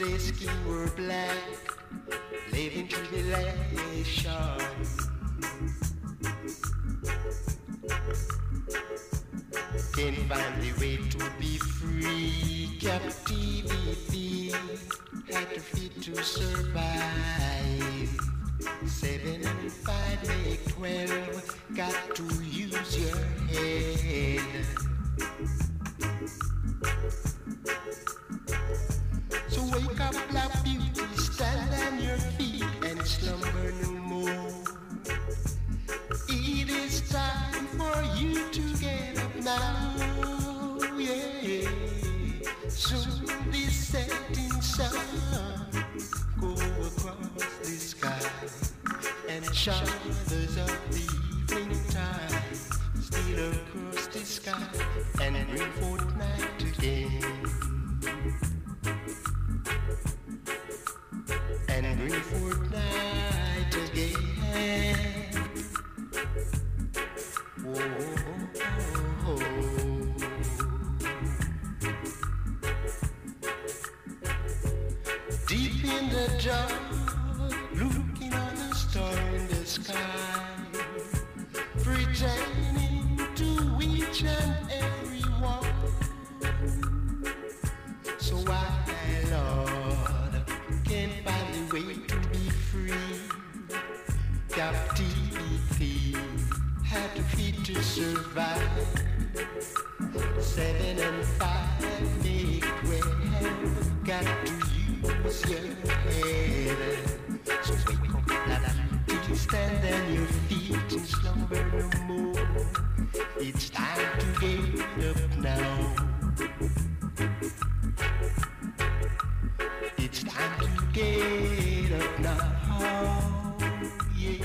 their skin were black, living tribulation. Can't find the way to be free. Captivity had to fit to survive. 7 and 5 make 12. Got to use your head. So wake up, black beauty, stand on your feet and slumber no more. It is time for you to get up now, yeah. Soon this setting sun go across the sky, and shadows of the evening time steal across the sky and bring forth night again. And bring forth night again. Whoa. Deep in the dark, looking at the star in the sky, pretending to each and every one. So why, Lord, can't find the way to be free? Captivity had to feed to survive. 7 and 5 make 12. Got to use your head. So wake up, beauty, stand on your feet and slumber no more. It's time to get up now. It's time to get up now, yeah.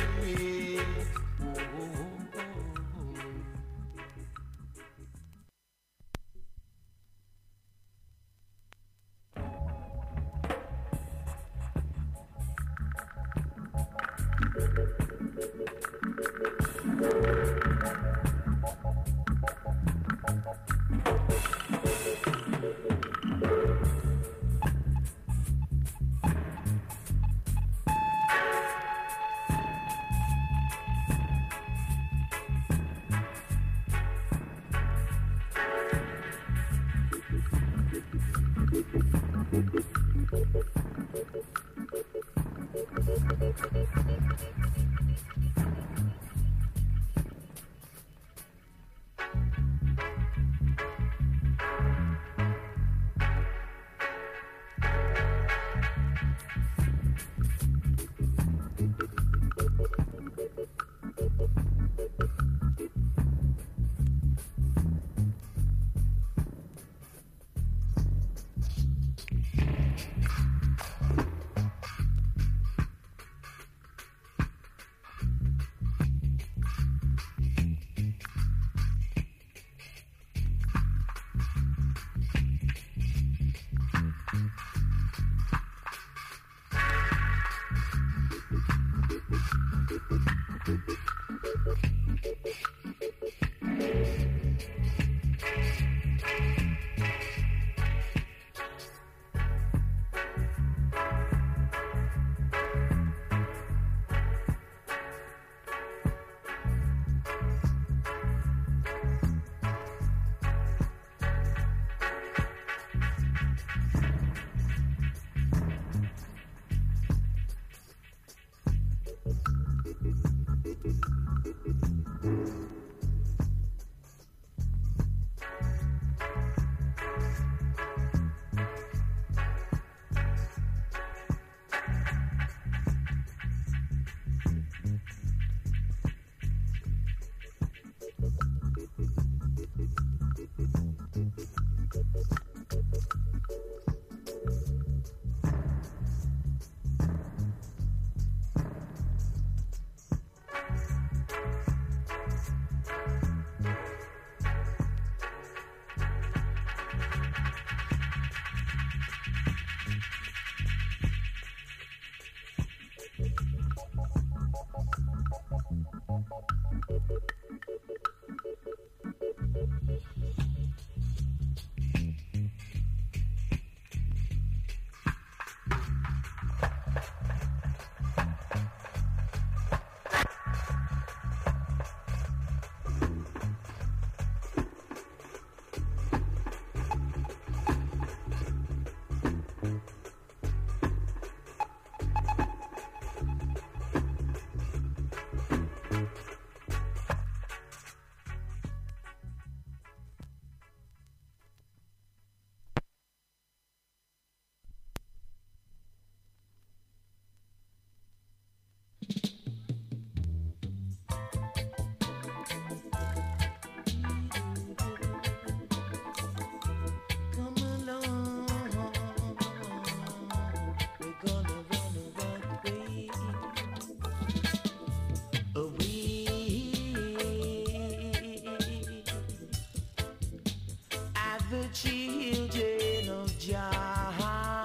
the children of Jah.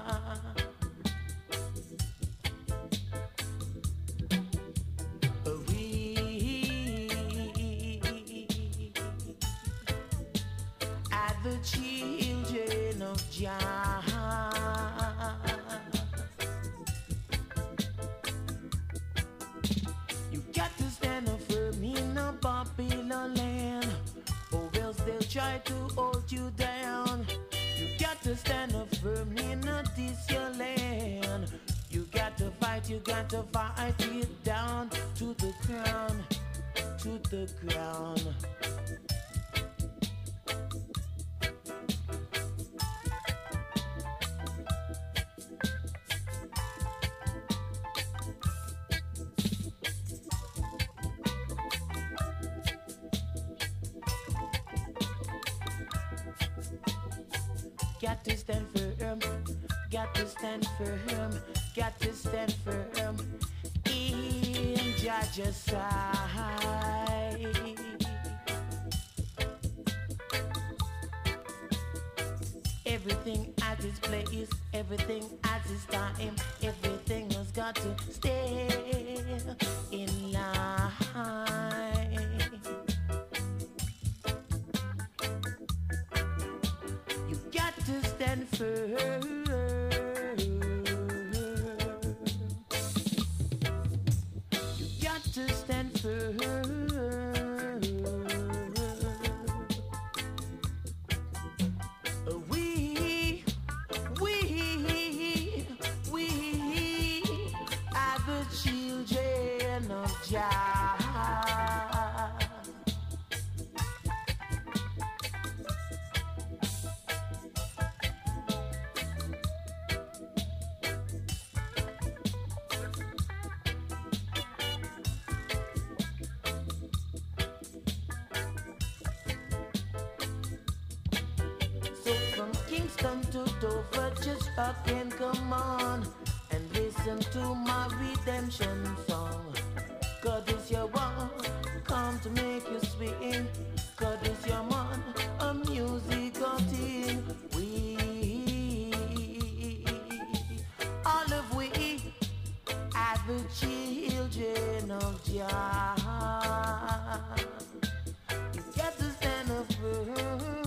We are the children of Jah. You got to stand up firm in a Babylon land, or else they'll try to hold you down. You got to stand up firm in a this your land. You got to fight it down to the ground, to the ground. Got to stand firm, got to stand firm, got to stand firm in Judge's side. Everything at its place, everything at its time, everything has got to stay in line. You got to stand firm. You got to stand firm. We are the children of Jah. Kingston to Dover, just rock and come on and listen to my redemption song. God is your one, come to make you swing. God is your man, a musical thing. We, all of we, are the children of Jah. You got to stand up firm.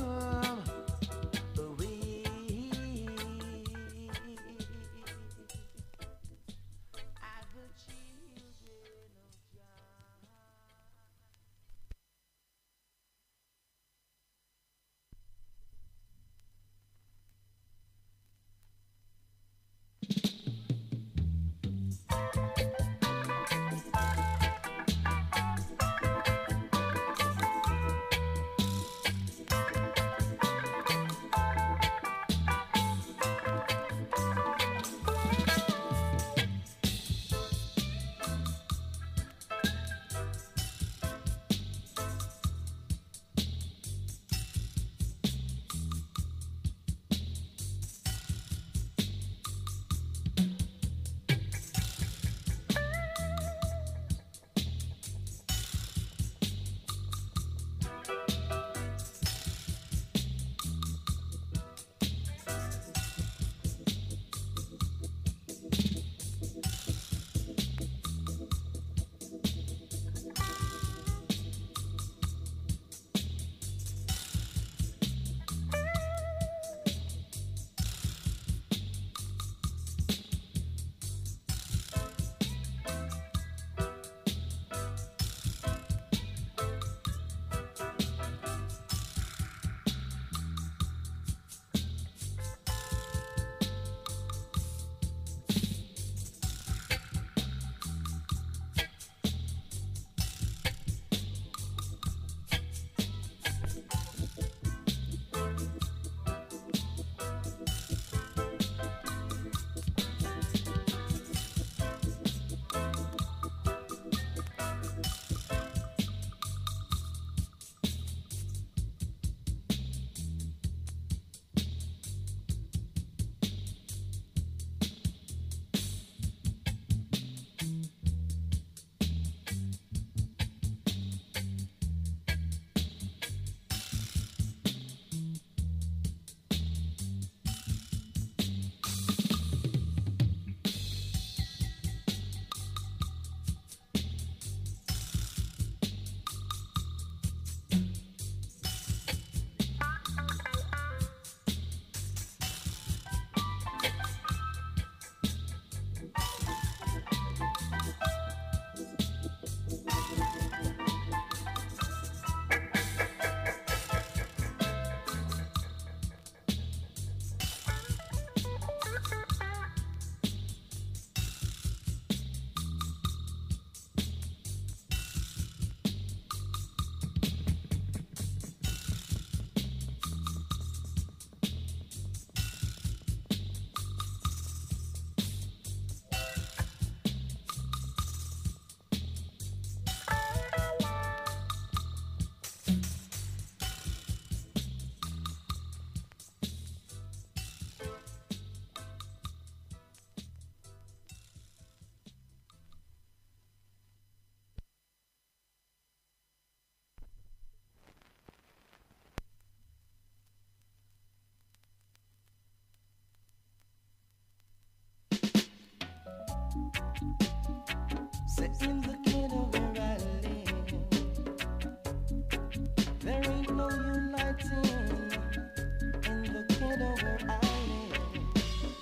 fighting in the ghetto where I live.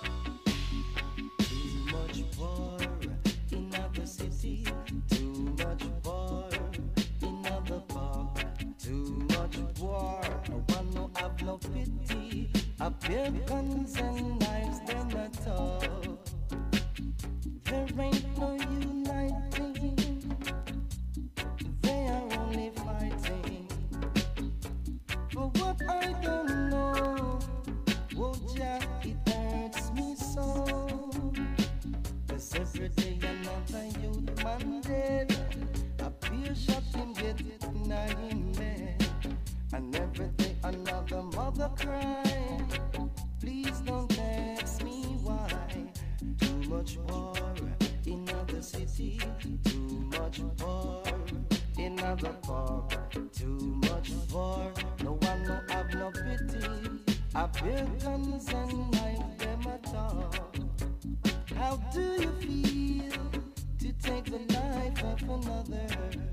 Too much war in other city, too much war in other park, too much war. No one no have no pity. Up here guns and knives, them at all. There ain't no uniting. They are only fighting for what I don't know. Oh, Jah, it hurts me so. 'Cause every day another youth man dead. A peer shot him get nine men. And every day another mother cry. Please don't ask me why. Too much war in other city. Too much war in other park. Too much war. No one no have no pity. I bear guns and knife them at all. How do you feel to take the life of another?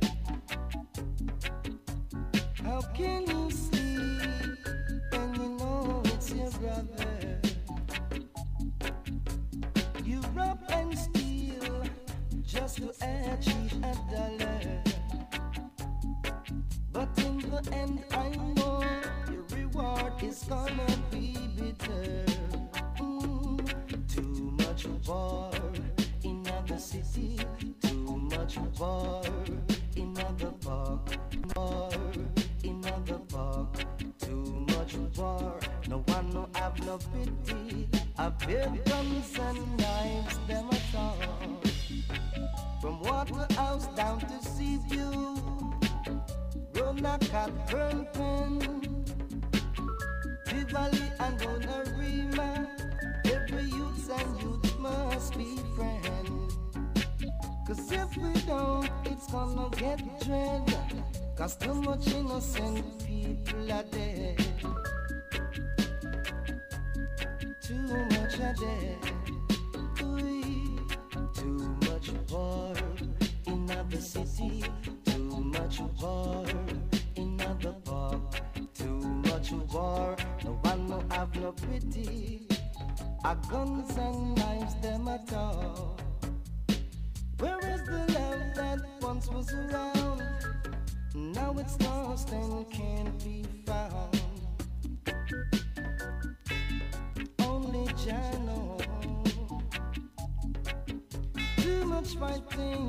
How can you sleep when you know it's your brother? You rob and steal just to achieve a dollar. But in the end I know your reward is gonna be bitter. Too much war in other city, too much war in other park, war in other park, too much war. No one no have no pity. I bear guns and knives them at all. From Waterhouse down to Seaview, Ronacat, Burnpen, Tivoli and Onarima. Every youth and youth must be friends. 'Cause if we don't, it's gonna get dread. 'Cause too much innocent people are dead. Too much are dead. Ooh, too much war in other city. Too much war in other park. Too much war. No one no have no pity. Our guns and knives them at all. Where is the love that once was around? Now it's lost and can't be found. Only Jah knows. Too much fighting,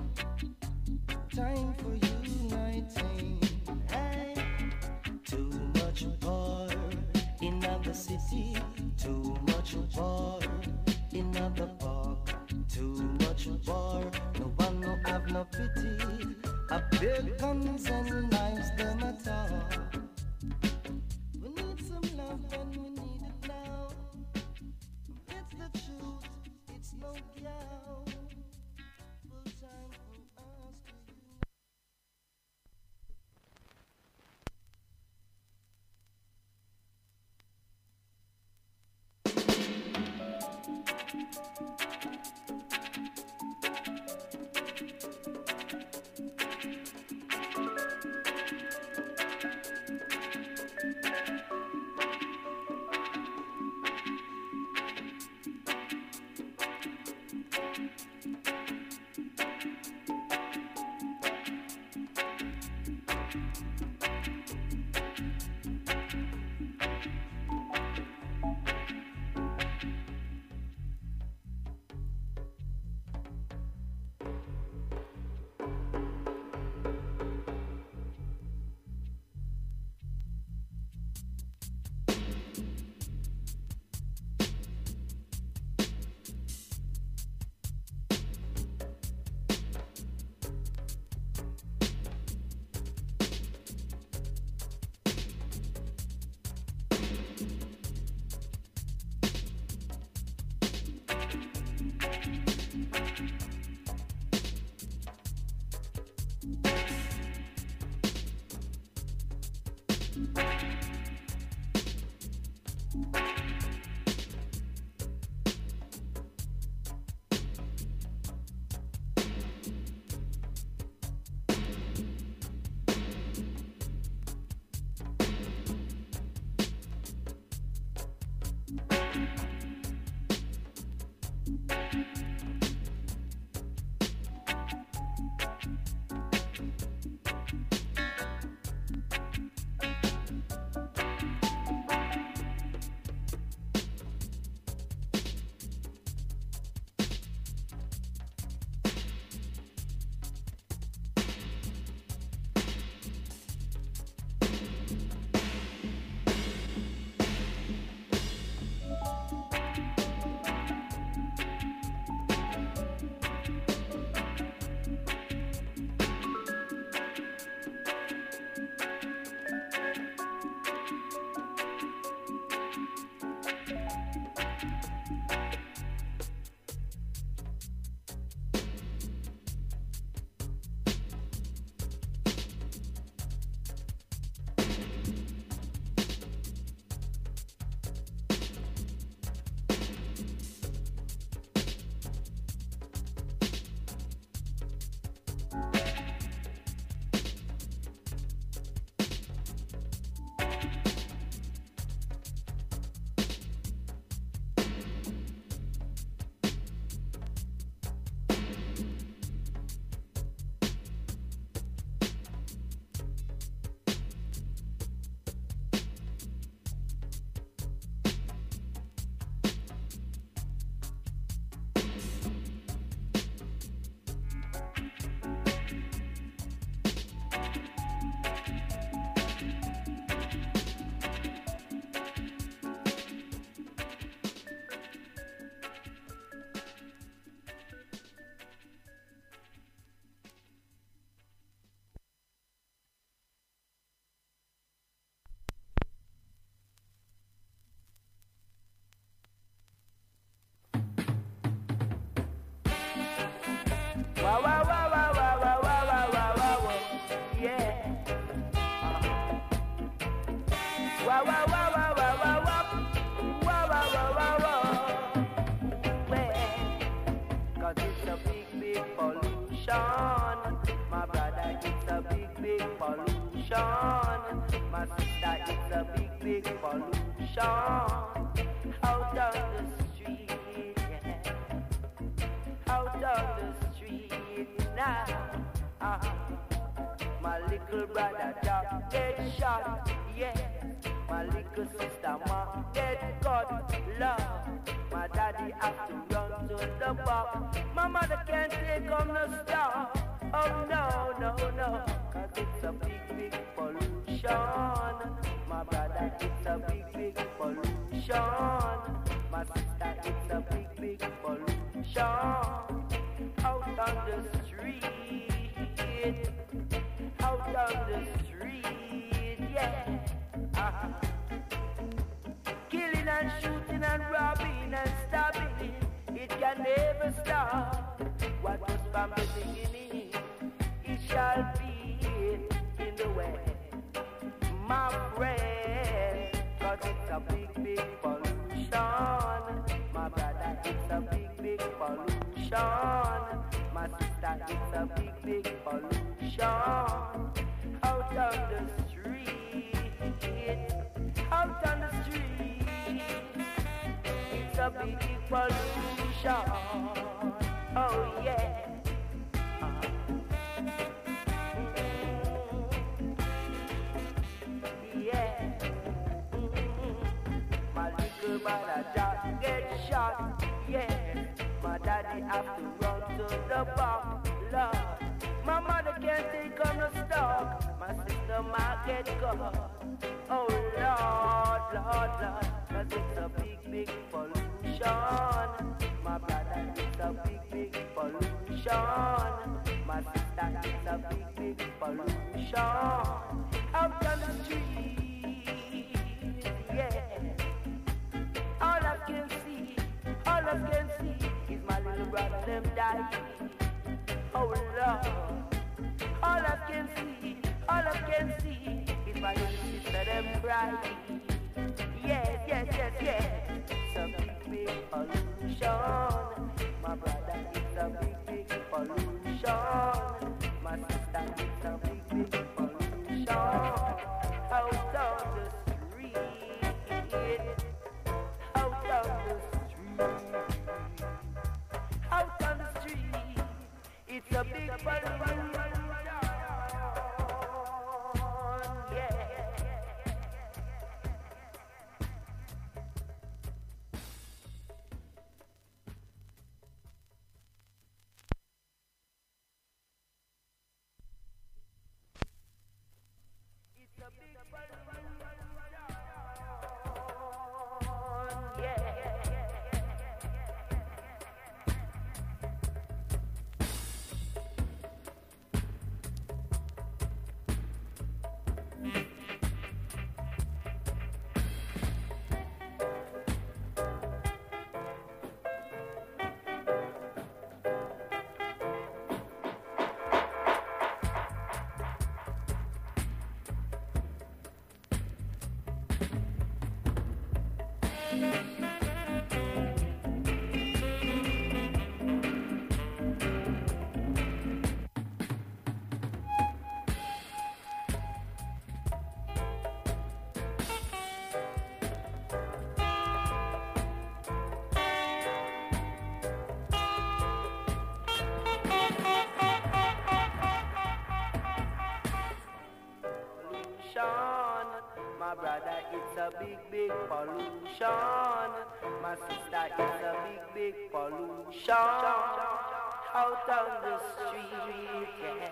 time for uniting. Hey, too much war in other city, too much war in other park, too much war. No one no have no pity. I bear guns and knives them at all. We need some love and we need it now. It's the truth, it's no doubt. Full time for us to unite. Wow, wow, wow, wow, wow, wow, wow, wow, wow, wow, wow. Yeah. Wow, wow, wow, wow, wow, wow, wow. Wow, wow, wow, wow, wow. Well, 'cause it's a big, big pollution. My brother, it's a big, big pollution. My sister, it's a big, big pollution. Out on the street, yeah. Out on the street now. My little brother just get shot, yeah. My little sister mom get cut, love. My daddy have to run to the box. My mother can't take on the stuff. Oh no, no, no, 'cause it's a big, big pollution. My brother, it's a big, big pollution. My sister, it's a big, big pollution. Out on the street, out on the street, yeah. Killing and shooting and robbing and stabbing, it can never stop. What was from the beginning, it shall be in the way, my friend. 'Cause it's a big, big pollution. My brother, it's a big, big pollution. My sister, it's a big, big pollution. Out on the street, out on the street, it's a big, big pollution. Oh yeah. Yeah. My little brother just get shot, yeah. My daddy have to run to the box, love. My mother can't take on the stock. My sister might get caught. Oh Lord, Lord, Lord, 'cause it's a big, big pollution. My brother, it's a big, big pollution. My sister, it's a big, big pollution. Out on the street, yeah. All I can see is my little brother them dying. Oh Lord, all I can see is my little sister them crying. Yes, yes, yes, yes. It's a big, big pollution. My brother, it's a big, big pollution. My sister, it's a big, big pollution. Out on the street, out on My brother, it's a big, big pollution. My sister, it's a big, big pollution. Out on the street, yeah.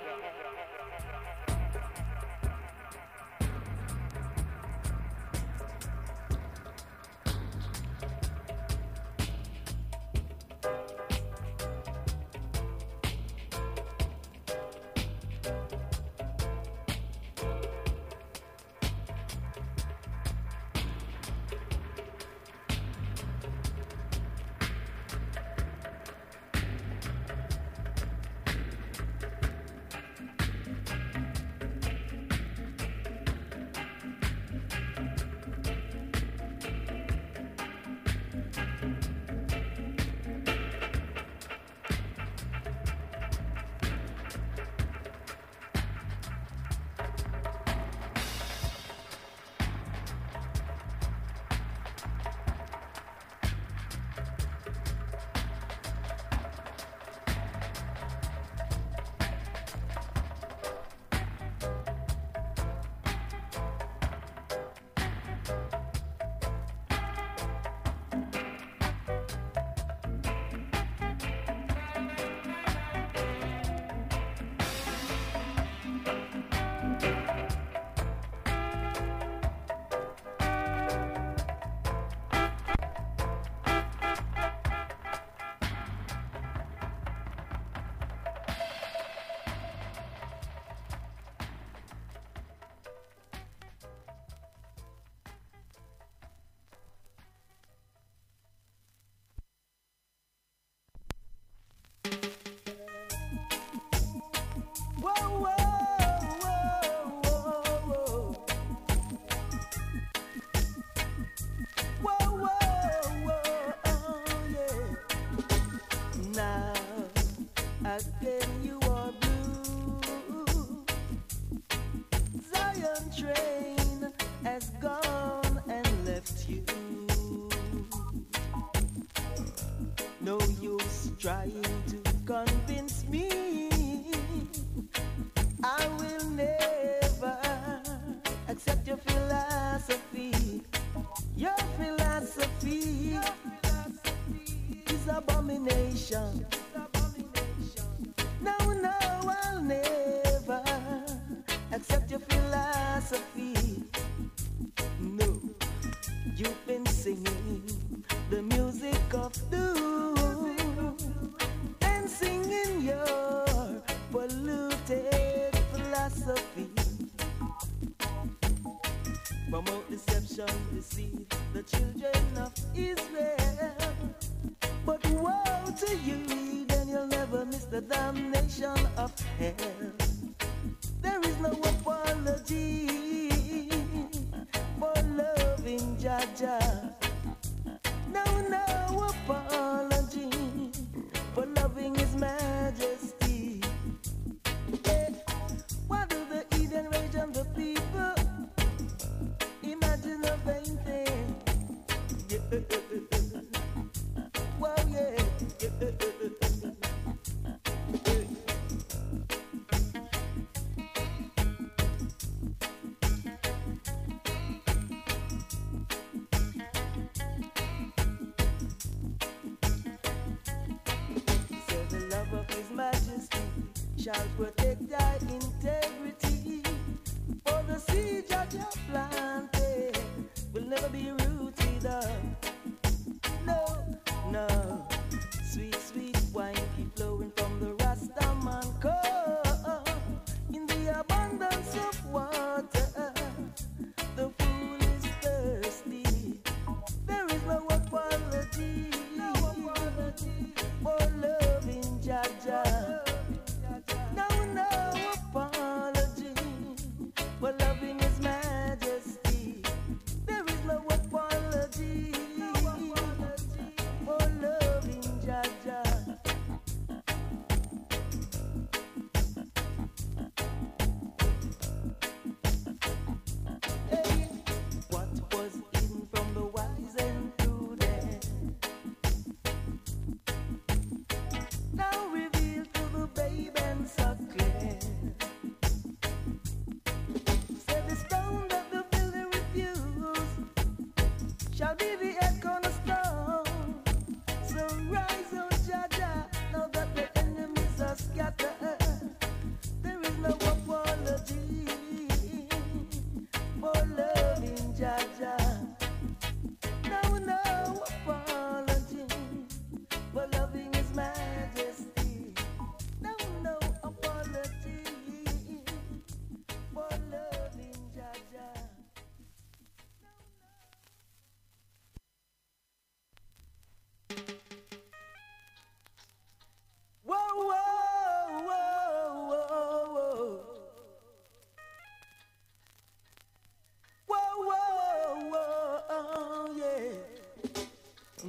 Trying to convince me I will never accept your philosophy. Your philosophy is abomination. No, no, I'll never accept your philosophy. No, you've been singing the music of doom and singing your polluted philosophy. Promote deception, deceive the children of Israel. But woe to you, then you'll never miss the damnation of hell. There is no apology for loving Jaja. No, no apology for loving His Majesty. Yeah. Why do the heathen rage on the people? Imagine a vain thing. Yeah. Well, yeah. Shall protect thy integrity, for the siege of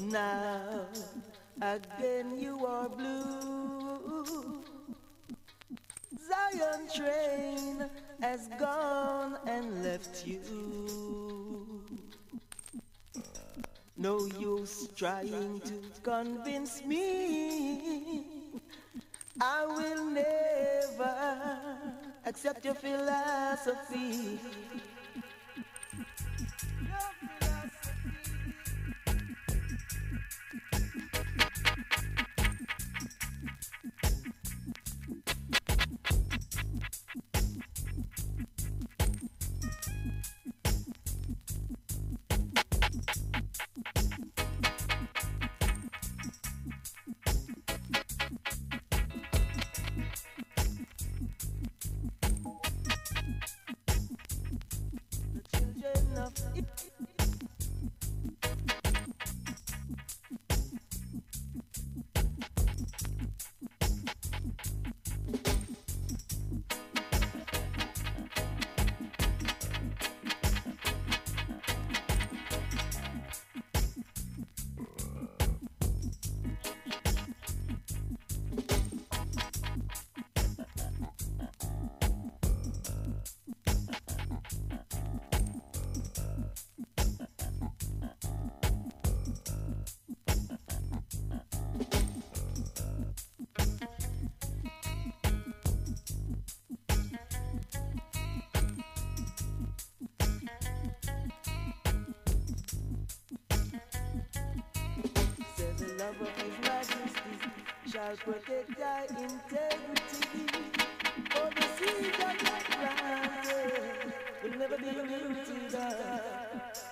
now again you are blue. Zion train has gone and left you. No use trying to convince me. I will never accept your philosophy. Love of His Majesty shall protect thy integrity. For the seed that you planted will never be rooted out.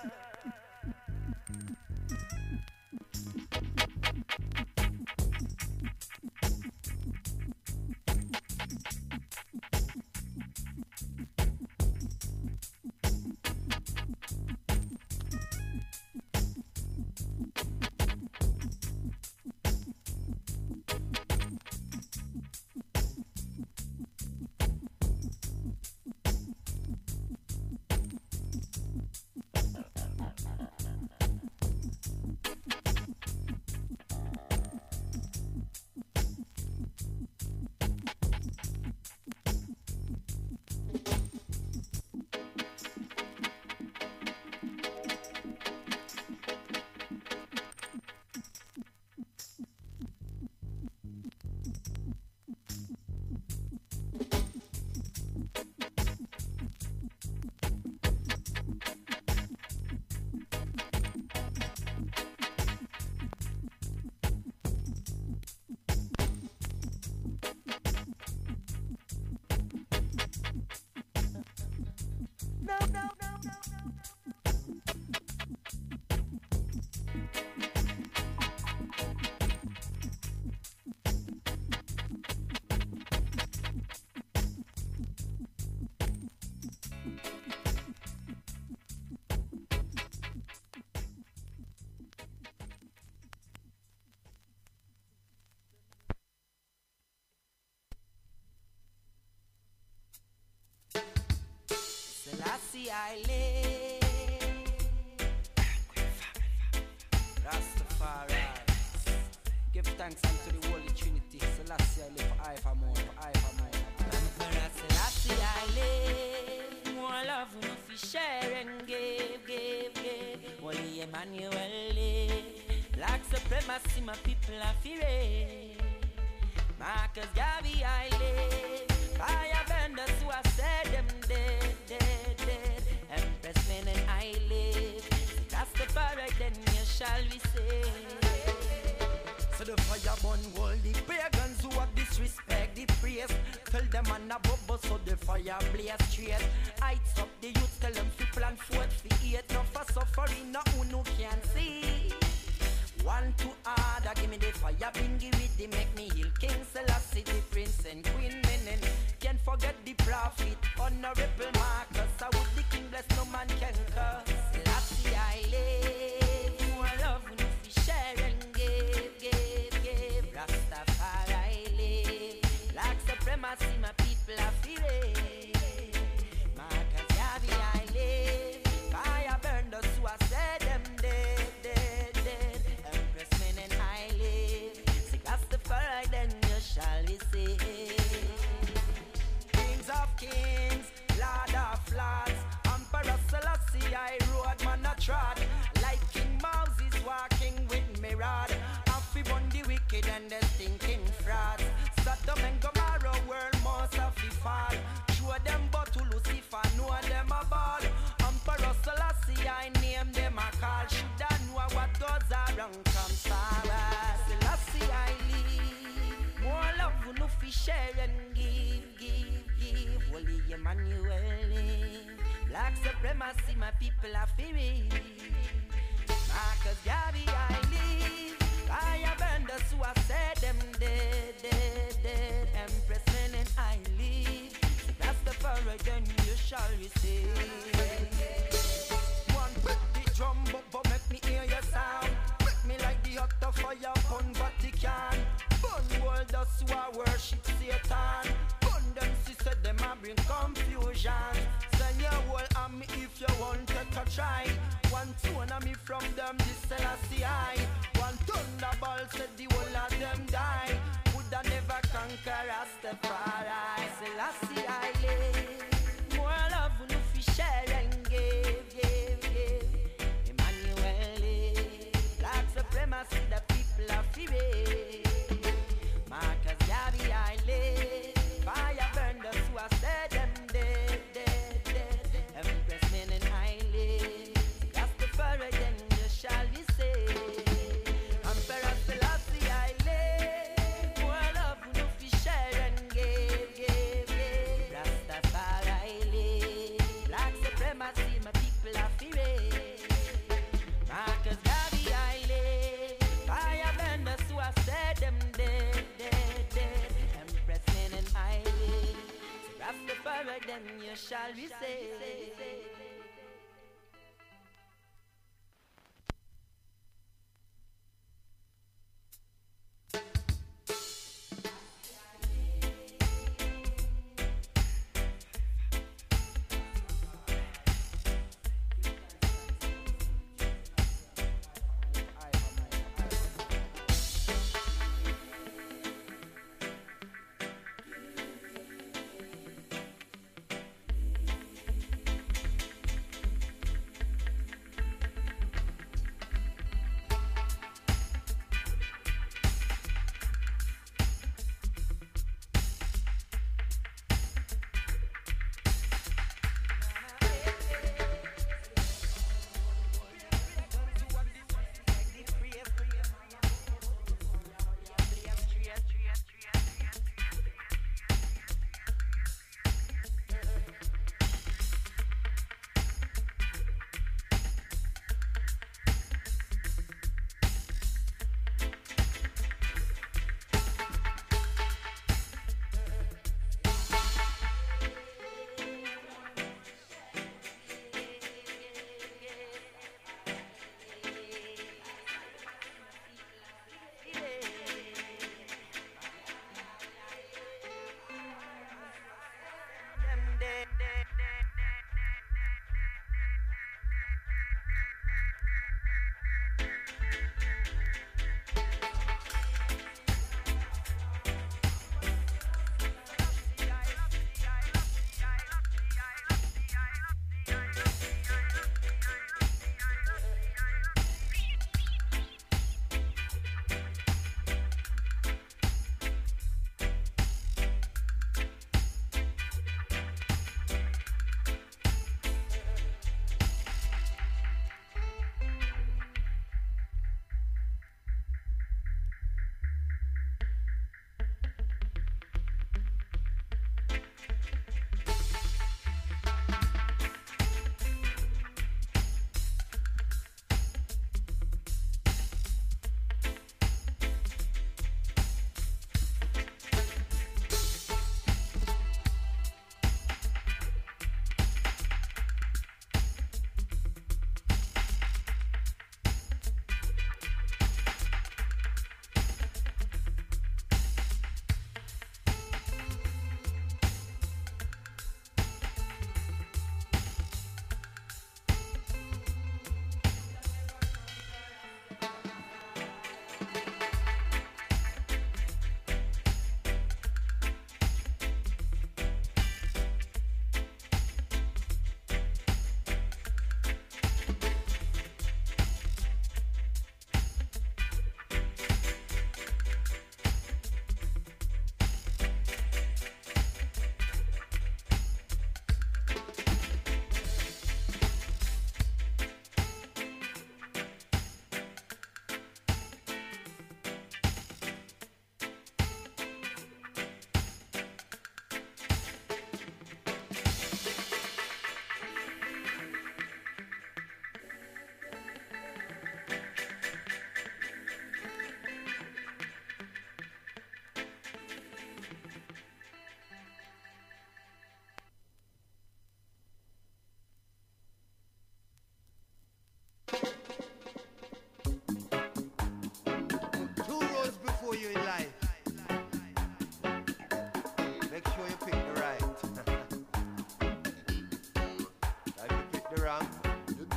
Selassie I live, Rastafari. Give thanks unto the Holy Trinity. Selassie I live, for I for more, for I for more. Selassie I live, more love we no fi share and give. Holy Emmanuel live, black supremacy my people are fearing. Marcus Garvey I live, fire benders who I said them dead. Empress men and I live, that's the fire then you shall we say. So the fire burn all the pagans who have disrespect the praise. Tell them on a bubble so the fire blaze straight. Heights up the youth, tell them to plan forth for 8. No for suffering, no who no can see. One to order, give me the fire, bring give it, they make me heal. King Selassie, the prince and queen men. Can't forget the prophet, honorable Marcus. I would the king bless, no man can curse. Selassie I live, more love we no fi share and give. Rastafari I live, like supremacy my people are feeling. Marcus Garvey I live, fire burn those who I said them dead. by name, them a call. Shoulda know what goes around comes forward. Selassie I live. More love we no fi share and give. Holy Emmanuel. Black supremacy, my people are fearing. Marcus Garvey I live. I have vendors who have said them dead. Empress men and I live. That's the power, then you shall receive. One beat the drum, but make me hear your sound. Make me like the hot of fire upon Vatican. Burn world those who are worship Satan. Burn them, sister, them a bring confusion. Send your whole army if you want to try. One tone of me from them, this Selassie I. One thunderbolt said the whole of them die. Woulda never conquer Rastafari. Selassie I live. More love we no fi share and give. Emmanuel, black supremacy, the people are fearing. Marcus Garvey I live. Fire burn those who have said them dead. Empress men and I live. That's the furrow, then you shall be saved. Emperor Selassie I live. More love we no fi share and give. Rastafari I live. Black supremacy, my people are fearing. Marcus Garvey I live. Fire burn those who have said them dead. Empress men and I live. Rastafari, then you shall be saved.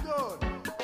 good.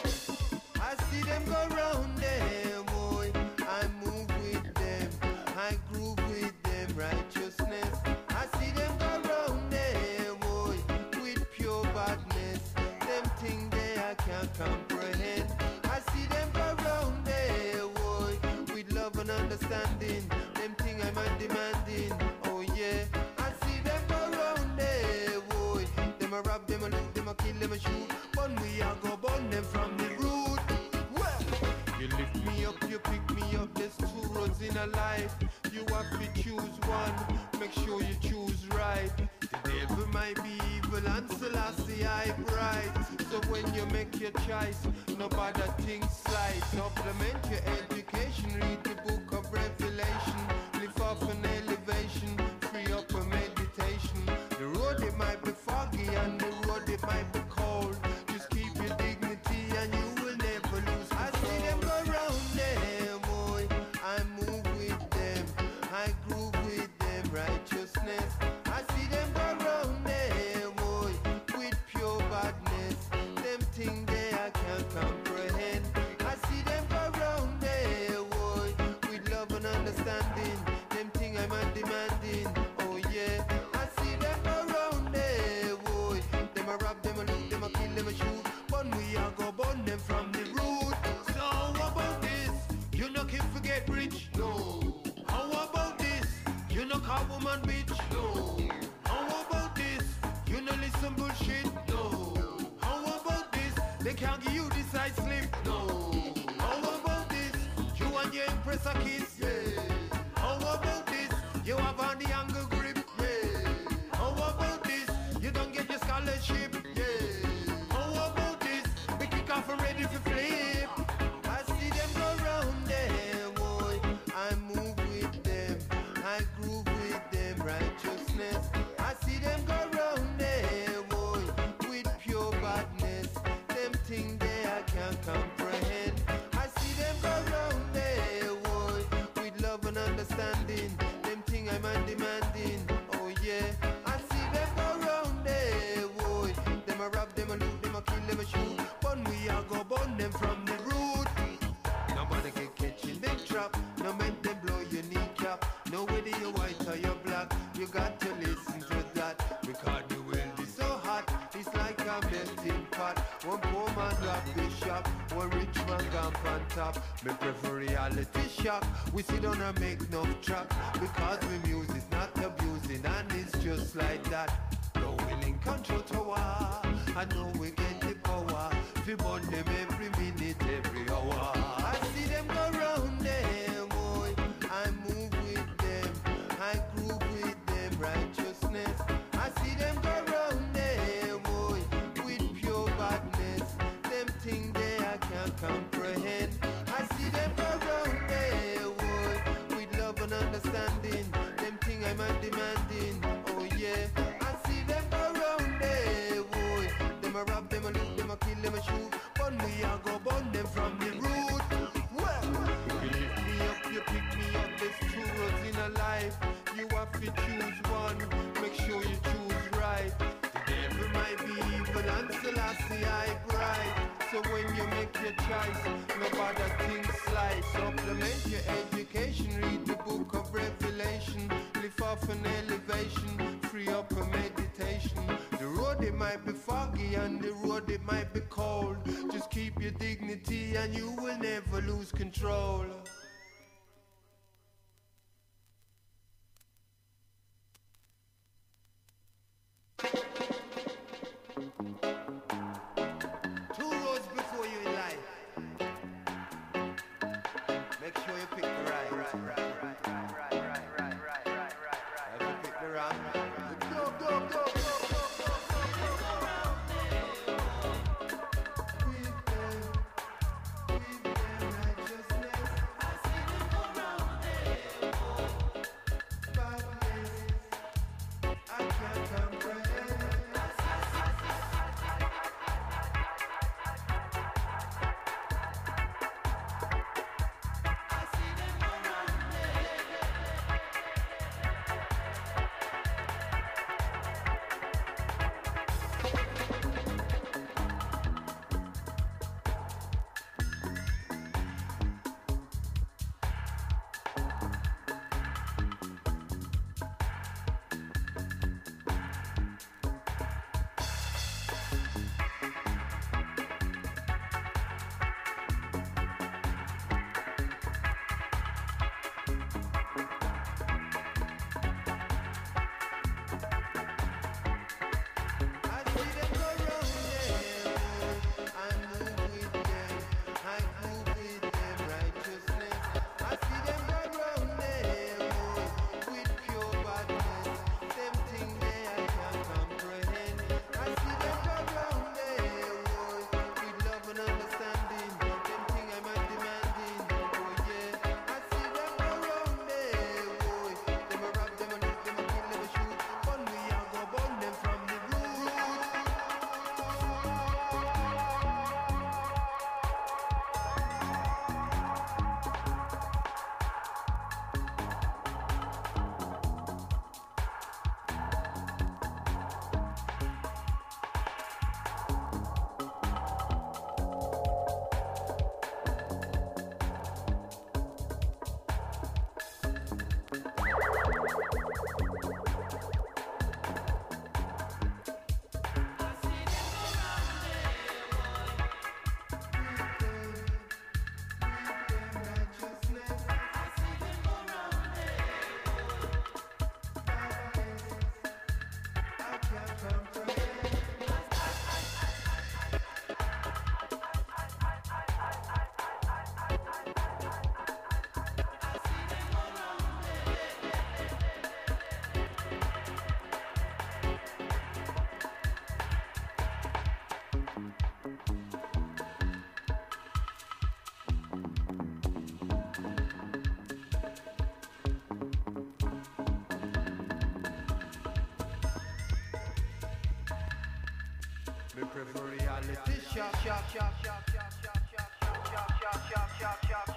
I see them go round them, boy. I move with them, I groove with them, righteousness. I see them go round them, boy, with pure badness. Them things they I can't comprehend. I see them go round there, boy, with love and understanding. Them things I'm demanding, oh yeah. I see them go round there, boy. Them a rob, them a loot, them a kill, them a shoot. But we are go burn them from the root. Well, you lift me up, you pick me up. There's two roads in a life. You have to choose one. Make sure you choose right. The devil might be evil and Selassie I bright. So when you make your choice, nobody thinks slight. Supplement your education, read the book of Revelation. Lift off an elevation, free up a meditation. The road it might be foggy and the road it might be cold. Just keep your dignity and you will never lose control. I see them go round them, boy. I move with them, I groove with them, righteousness. I see them go round them, boy, with pure badness. Them things they I can't comprehend. I see them go round there, boy, with love and understanding. Them things I'm demanding, oh yeah. I see them go round there, boy. Them a rob, them a loot, them a kill, them a shoot. But we are go burn them from the root. So how about this? You no can forget rich? No. How about this? You no call woman bitch? No. How about this? You no listen bullshit? No. How about this? They can't give you this side slip? No. How about this? You and your impress a kiss? Yeah. How about this? You have on the angle grip? Yeah. How about this? You don't get your scholarship? Yeah. How about this? We kick off and ready for flip. I see them go round there, boy. I move with them, I groove with them, righteousness. I see them go round there, boy, with pure badness. Them things they I can't comprehend. I see them go round there, boy, with love and understanding. Them things I'm demanding, oh yeah. I see them go round there, boy. Them a rob, them a loot, them a kill, them a shoot. But we are go burn them from the root. Nobody can catch in big trap. No make them blow your kneecap. No whether you're white or you're black, you got to listen to that. Because the world is so hot, it's like a melting pot. One poor man rob bishop, one rich man gone on top. Me prefer reality shock. We sit down and make no track. Because we music's not abusing and it's just like that. No willing control tower. I know we get the power. We burn them every minute, every hour. I see them go round them, boy. I move with them, I groove with them, righteousness. I see them go round them, boy, with pure badness. Them things they I can't comprehend. I see them go round there, boy, with love and understanding. Them things I'm demanding, oh yeah. I see them go round there, boy. Them a rob, them a loot, them a kill, them a shoot. But we are go burn them from the root. Well, you lift me up, you pick me up. There's two roads in a life. You have to choose one. Make sure you choose right. The devil might be evil and Selassie I bright. So when you make your choice, nobody thinks slight. Supplement your education, read the book of Revelation. Lift off an elevation, free up a meditation. The road it might be foggy and the road it might be cold. Just keep your dignity and you will never lose control. Two roads before you in life. Make sure you pick the right. If you pick the wrong, go. With them righteousness. I reality shock.